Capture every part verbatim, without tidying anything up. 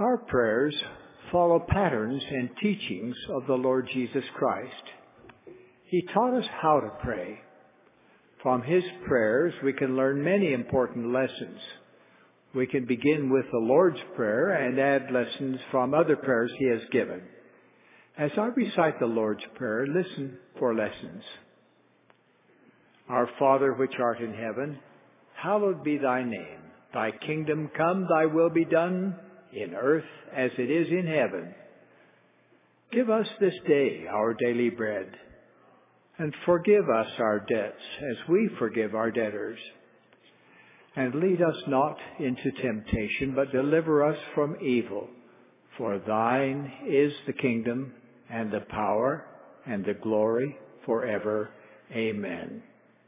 Our prayers follow patterns and teachings of the Lord Jesus Christ. He taught us how to pray. From His prayers, we can learn many important lessons. We can begin with the Lord's Prayer and add lessons from other prayers He has given. As I recite the Lord's Prayer, listen for lessons. Our Father which art in heaven, hallowed be thy name. Thy kingdom come, thy will be done, in earth as it is in heaven. Give us this day our daily bread, and forgive us our debts as we forgive our debtors. And lead us not into temptation, but deliver us from evil. For thine is the kingdom, and the power, and the glory forever. Amen.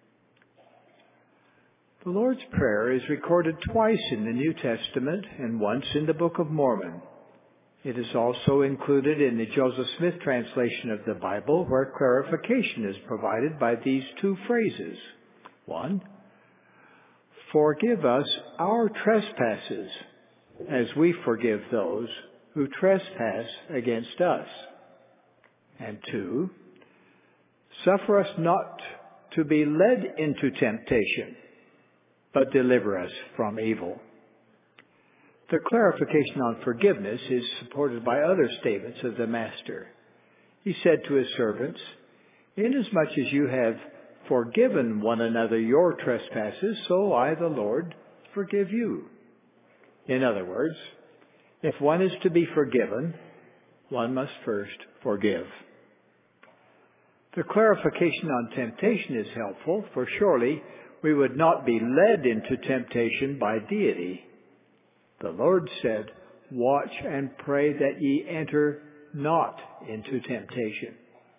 The Lord's Prayer is recorded twice in the New Testament and once in the Book of Mormon. It is also included in the Joseph Smith translation of the Bible, where clarification is provided by these two phrases. One, forgive us our trespasses, as we forgive those who trespass against us. And two, suffer us not to be led into temptation, but deliver us from evil. The clarification on forgiveness is supported by other statements of the Master. He said to His servants, inasmuch as you have forgiven one another your trespasses, so I, the Lord, forgive you. In other words, if one is to be forgiven, one must first forgive. The clarification on temptation is helpful, for surely we would not be led into temptation by deity. The Lord said, watch and pray that ye enter not into temptation.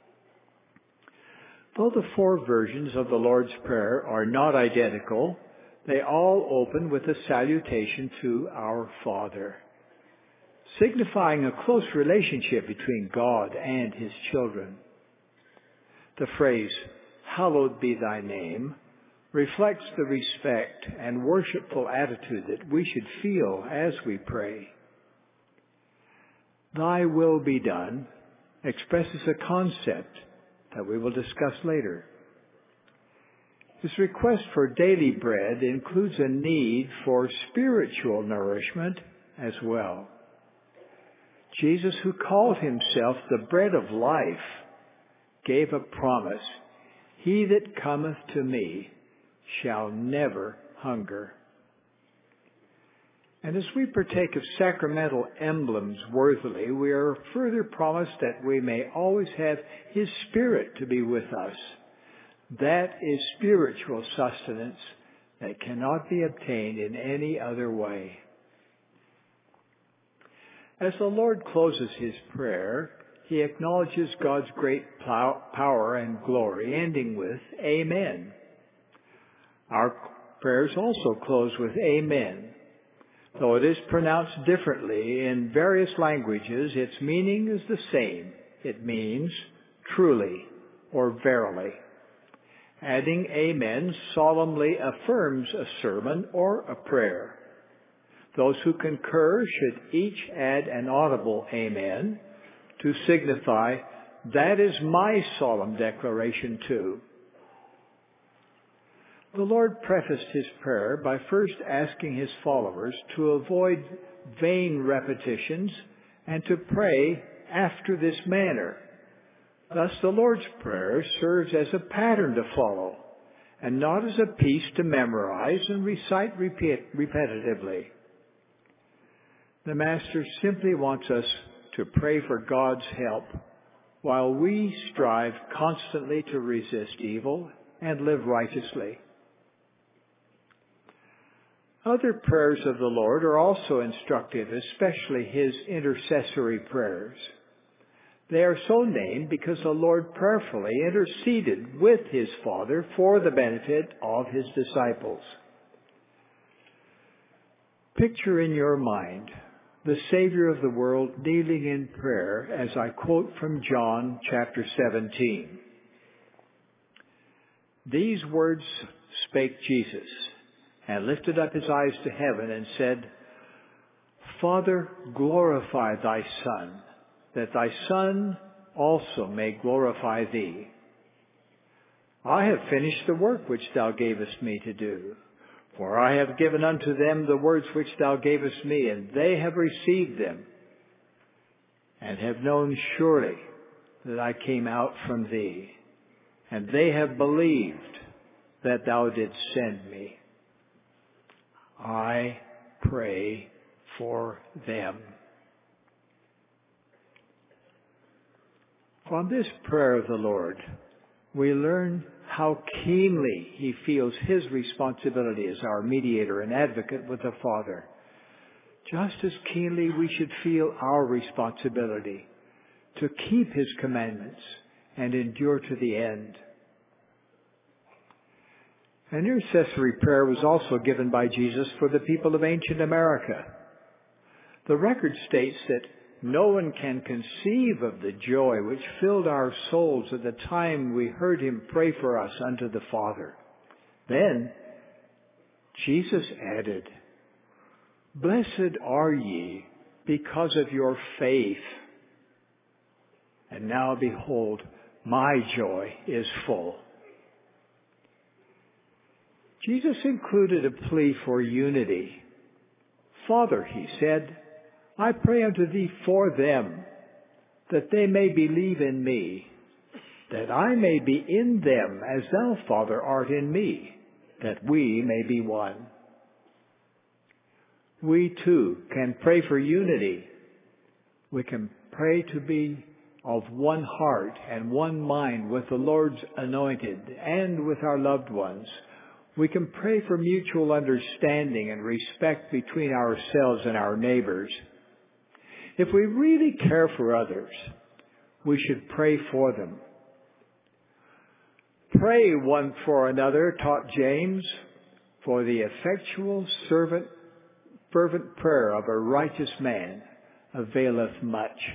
Though the four versions of the Lord's Prayer are not identical, they all open with a salutation to our Father, signifying a close relationship between God and His children. The phrase, hallowed be thy name, reflects the respect and worshipful attitude that we should feel as we pray. Thy will be done expresses a concept that we will discuss later. His request for daily bread includes a need for spiritual nourishment as well. Jesus, who called Himself the bread of life, gave a promise, he that cometh to me shall never hunger. And as we partake of sacramental emblems worthily, we are further promised that we may always have His Spirit to be with us. That is spiritual sustenance that cannot be obtained in any other way. As the Lord closes His prayer, He acknowledges God's great power and glory, ending with Amen. Our prayers also close with Amen. Though it is pronounced differently in various languages, its meaning is the same. It means truly or verily. Adding Amen solemnly affirms a sermon or a prayer. Those who concur should each add an audible Amen to signify, that is my solemn declaration too. The Lord prefaced His prayer by first asking His followers to avoid vain repetitions and to pray after this manner. Thus the Lord's Prayer serves as a pattern to follow and not as a piece to memorize and recite repeat, repetitively. The Master simply wants us to pray for God's help while we strive constantly to resist evil and live righteously. Other prayers of the Lord are also instructive, especially His intercessory prayers. They are so named because the Lord prayerfully interceded with His Father for the benefit of His disciples. Picture in your mind the Savior of the world kneeling in prayer as I quote from John chapter seventeen. These words spake Jesus, and lifted up His eyes to heaven, and said, Father, glorify thy Son, that thy Son also may glorify thee. I have finished the work which thou gavest me to do. For I have given unto them the words which thou gavest me, and they have received them, and have known surely that I came out from thee, and they have believed that thou didst send me. I pray for them. From this prayer of the Lord, we learn how keenly he feels his responsibility as our mediator and advocate with the Father. Just as keenly we should feel our responsibility to keep his commandments and endure to the end. An intercessory prayer was also given by Jesus for the people of ancient America. The record states that no one can conceive of the joy which filled our souls at the time we heard him pray for us unto the Father. Then Jesus added, "Blessed are ye because of your faith. And now behold, my joy is full." Jesus included a plea for unity. "Father," he said, "I pray unto thee for them, that they may believe in me, that I may be in them as thou, Father, art in me, that we may be one." We too can pray for unity. We can pray to be of one heart and one mind with the Lord's anointed and with our loved ones. We can pray for mutual understanding and respect between ourselves and our neighbors. If we really care for others, we should pray for them. Pray one for another, taught James, for the effectual servant, fervent prayer of a righteous man availeth much.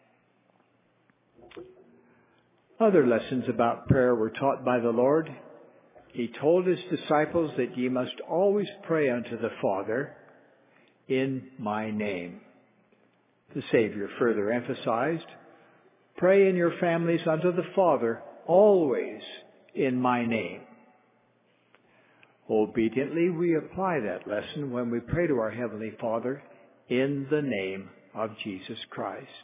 Other lessons about prayer were taught by the Lord. He told his disciples that ye must always pray unto the Father in my name. The Savior further emphasized, "Pray in your families unto the Father always in my name." Obediently, we apply that lesson when we pray to our Heavenly Father in the name of Jesus Christ.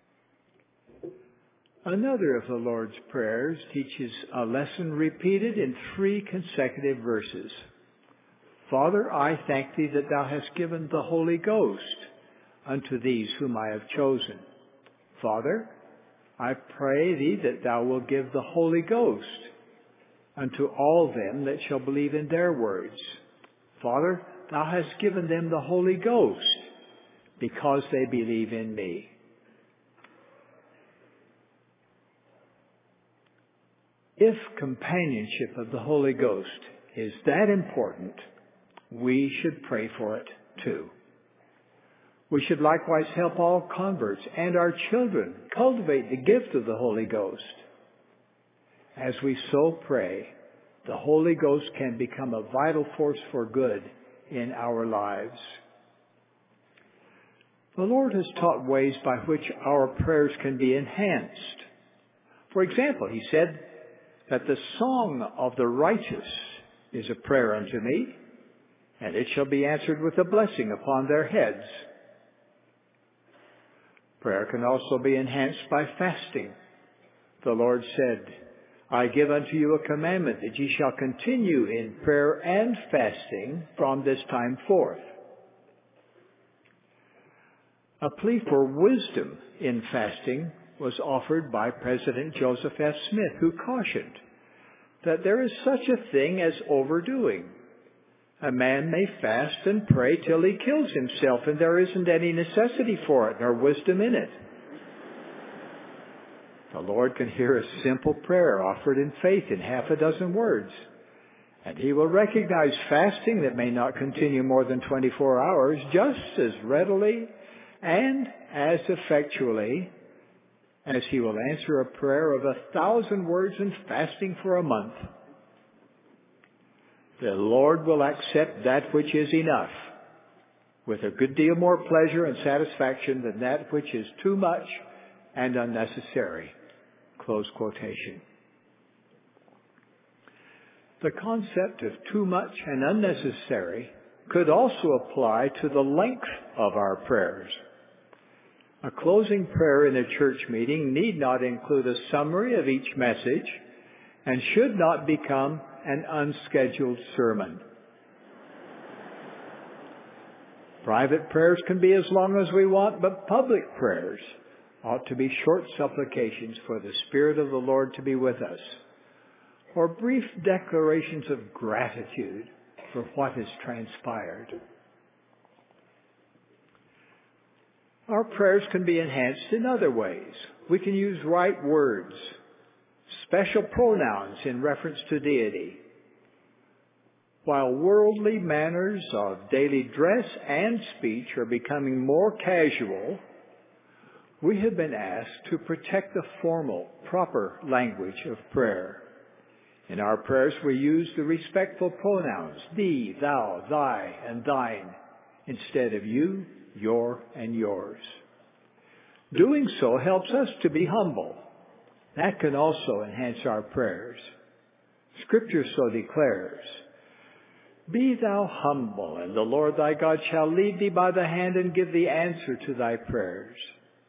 Another of the Lord's prayers teaches a lesson repeated in three consecutive verses. "Father, I thank thee that thou hast given the Holy Ghost unto these whom I have chosen. Father, I pray thee that thou wilt give the Holy Ghost unto all them that shall believe in their words. Father, thou hast given them the Holy Ghost because they believe in me." If companionship of the Holy Ghost is that important, we should pray for it too. We should likewise help all converts and our children cultivate the gift of the Holy Ghost. As we so pray, the Holy Ghost can become a vital force for good in our lives. The Lord has taught ways by which our prayers can be enhanced. For example, he said that the song of the righteous is a prayer unto me, and it shall be answered with a blessing upon their heads. Prayer can also be enhanced by fasting. The Lord said, "I give unto you a commandment that ye shall continue in prayer and fasting from this time forth." A plea for wisdom in fasting was offered by President Joseph F. Smith, who cautioned that there is such a thing as overdoing. A man may fast and pray till he kills himself, and there isn't any necessity for it, nor wisdom in it. The Lord can hear a simple prayer offered in faith in half a dozen words, and he will recognize fasting that may not continue more than twenty-four hours just as readily and as effectually as he will answer a prayer of a thousand words in fasting for a month. The Lord will accept that which is enough with a good deal more pleasure and satisfaction than that which is too much and unnecessary. Close quotation. The concept of too much and unnecessary could also apply to the length of our prayers. A closing prayer in a church meeting need not include a summary of each message and should not become an unscheduled sermon. Private prayers can be as long as we want, but public prayers ought to be short supplications for the Spirit of the Lord to be with us, or brief declarations of gratitude for what has transpired. Our prayers can be enhanced in other ways. We can use right words, special pronouns in reference to deity. While worldly manners of daily dress and speech are becoming more casual, we have been asked to protect the formal, proper language of prayer. In our prayers, we use the respectful pronouns thee, thou, thy, and thine, instead of you, your, and yours. Doing so helps us to be humble. That can also enhance our prayers. Scripture so declares, "Be thou humble, and the Lord thy God shall lead thee by the hand and give thee answer to thy prayers."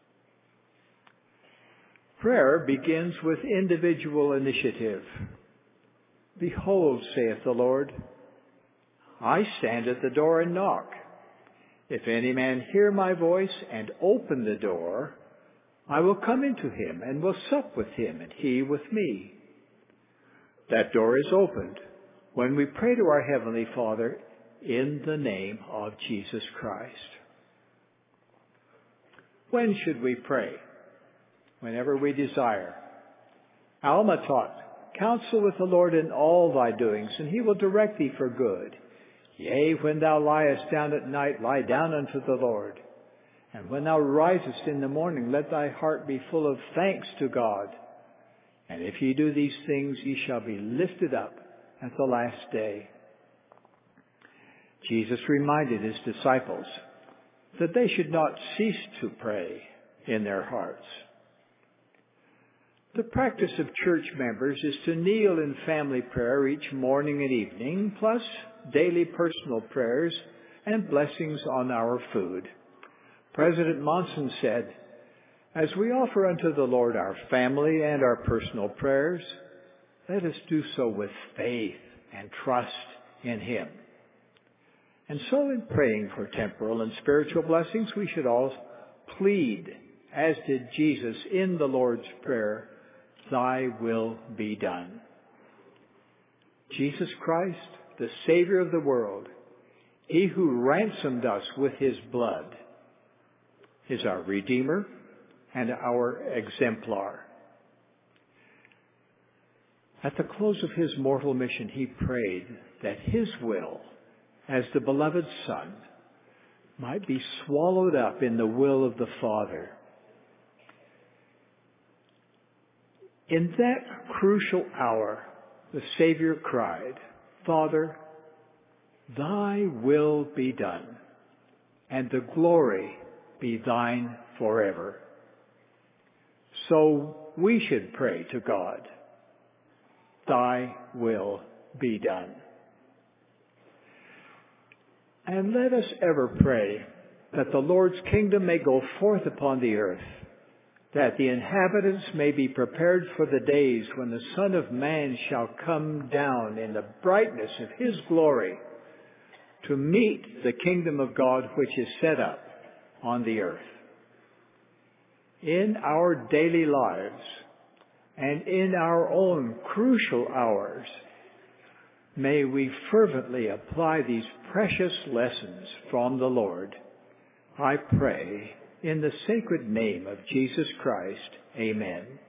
Prayer begins with individual initiative. "Behold, saith the Lord, I stand at the door and knock. If any man hear my voice and open the door, I will come into him and will sup with him and he with me." That door is opened when we pray to our Heavenly Father in the name of Jesus Christ. When should we pray? Whenever we desire. Alma taught, "Counsel with the Lord in all thy doings, and he will direct thee for good. Yea, when thou liest down at night, lie down unto the Lord. And when thou risest in the morning, let thy heart be full of thanks to God. And if ye do these things, ye shall be lifted up at the last day." Jesus reminded his disciples that they should not cease to pray in their hearts. The practice of church members is to kneel in family prayer each morning and evening, plus daily personal prayers and blessings on our food. President Monson said, "As we offer unto the Lord our family and our personal prayers, let us do so with faith and trust in Him." And so in praying for temporal and spiritual blessings, we should all plead, as did Jesus in the Lord's Prayer, "Thy will be done." Jesus Christ, the Savior of the world, He who ransomed us with His blood, is our Redeemer and our exemplar. At the close of His mortal mission, He prayed that His will, as the beloved Son, might be swallowed up in the will of the Father. In that crucial hour, the Savior cried, "Father, thy will be done, and the glory be thine forever." So we should pray to God, "Thy will be done." And let us ever pray that the Lord's kingdom may go forth upon the earth, that the inhabitants may be prepared for the days when the Son of Man shall come down in the brightness of His glory to meet the kingdom of God which is set up on the earth. In our daily lives and in our own crucial hours, may we fervently apply these precious lessons from the Lord. I pray in the sacred name of Jesus Christ. Amen.